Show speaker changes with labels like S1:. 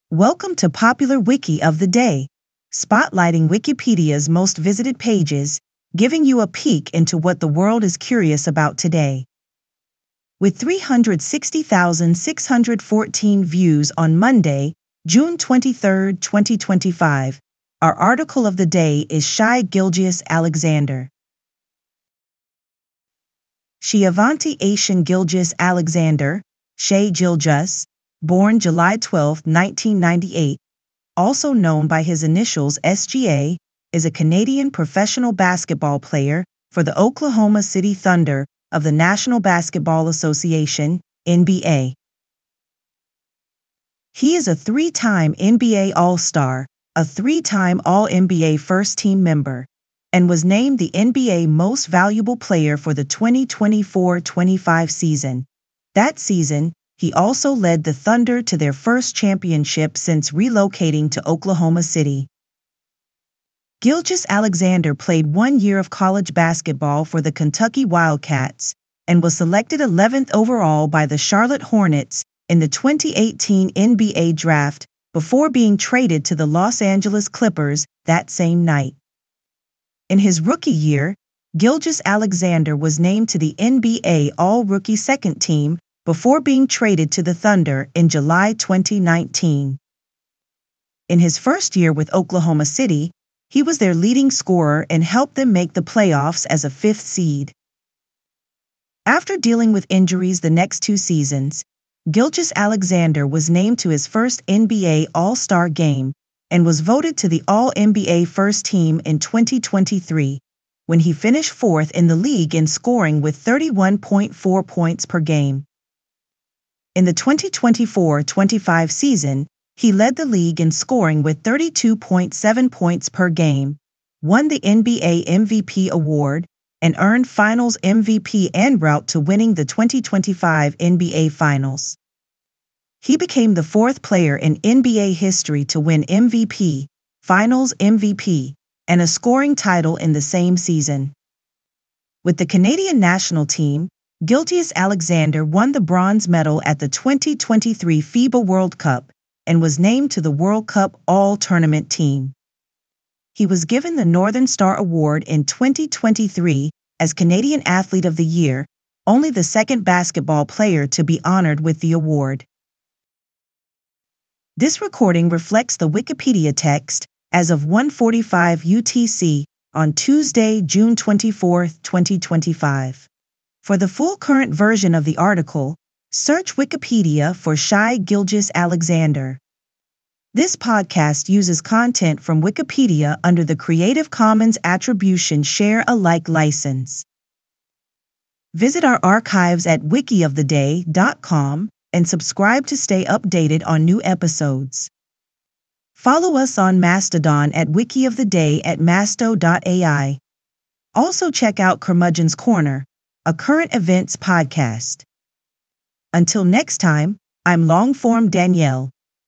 S1: Welcome to Popular Wiki of the Day, spotlighting Wikipedia's most visited pages, giving you a peek into what the world is curious about today. With 360,614 views on Monday, June 23, 2025, our article of the day is Shai Gilgeous-Alexander. Shaivanti Aishan Gilgeous-Alexander, Shai Gilgeous, born July 12, 1998, also known by his initials SGA, is a Canadian professional basketball player for the Oklahoma City Thunder of the National Basketball Association, NBA. He is a three-time NBA All-Star, a three-time All-NBA first-team member, and was named the NBA Most Valuable Player for the 2024-25 season. That season, he also led the Thunder to their first championship since relocating to Oklahoma City. Gilgeous-Alexander played 1 year of college basketball for the Kentucky Wildcats and was selected 11th overall by the Charlotte Hornets in the 2018 NBA Draft before being traded to the Los Angeles Clippers that same night. In his rookie year, Gilgeous-Alexander was named to the NBA All-Rookie Second Team before being traded to the Thunder in July 2019. In his first year with Oklahoma City, he was their leading scorer and helped them make the playoffs as a fifth seed. After dealing with injuries the next two seasons, Gilgeous-Alexander was named to his first NBA All-Star game and was voted to the All-NBA First Team in 2023, when he finished fourth in the league in scoring with 31.4 points per game. In the 2024-25 season, he led the league in scoring with 32.7 points per game, won the NBA MVP award, and earned Finals MVP en route to winning the 2025 NBA Finals. He became the fourth player in NBA history to win MVP, Finals MVP, and a scoring title in the same season. With the Canadian national team, Gilgeous-Alexander won the bronze medal at the 2023 FIBA World Cup and was named to the World Cup All-Tournament team. He was given the Northern Star Award in 2023 as Canadian Athlete of the Year, only the second basketball player to be honored with the award. This recording reflects the Wikipedia text as of 1:45 UTC on Tuesday, June 24, 2025. For the full current version of the article, search Wikipedia for Shai Gilgeous-Alexander. This podcast uses content from Wikipedia under the Creative Commons Attribution Share Alike license. Visit our archives at wikioftheday.com and subscribe to stay updated on new episodes. Follow us on Mastodon at wikioftheday at masto.ai. Also check out Curmudgeon's Corner, a current events podcast. Until next time, I'm Longform Danielle.